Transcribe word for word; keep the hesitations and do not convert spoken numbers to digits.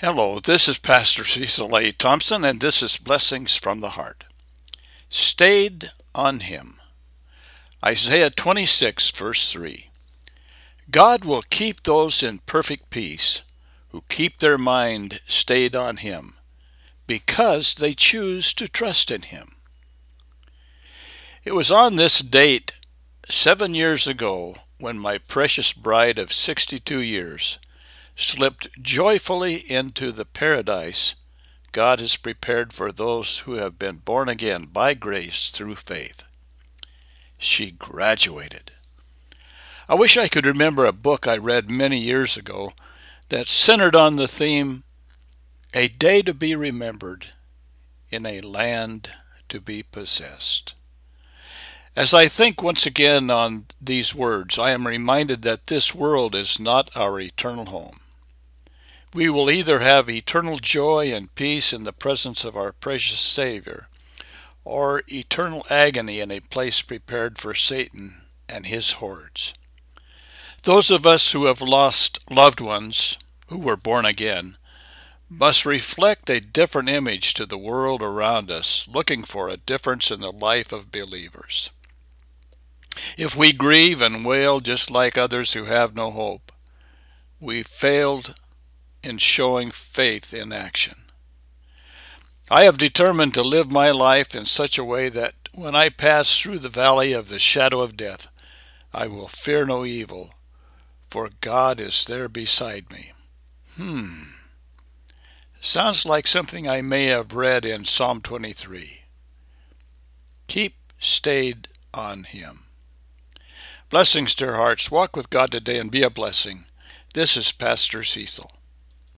Hello, this is Pastor Cecil A. Thompson, and this is Blessings from the Heart. Stayed on Him. Isaiah twenty-six, verse three. God will keep those in perfect peace who keep their mind stayed on Him, because they choose to trust in Him. It was on this date seven years ago when my precious bride of sixty-two years slipped joyfully into the paradise God has prepared for those who have been born again by grace through faith. She graduated. I wish I could remember a book I read many years ago that centered on the theme, A Day to be Remembered in a Land to be Possessed. As I think once again on these words, I am reminded that this world is not our eternal home. We will either have eternal joy and peace in the presence of our precious Savior, or eternal agony in a place prepared for Satan and his hordes. Those of us who have lost loved ones who were born again must reflect a different image to the world around us, looking for a difference in the life of believers. If we grieve and wail just like others who have no hope, we failed in showing faith in action. I have determined to live my life in such a way that when I pass through the valley of the shadow of death, I will fear no evil, for God is there beside me. Hmm. Sounds like something I may have read in Psalm twenty-three. Keep stayed on Him. Blessings, dear hearts. Walk with God today and be a blessing. This is Pastor Cecil.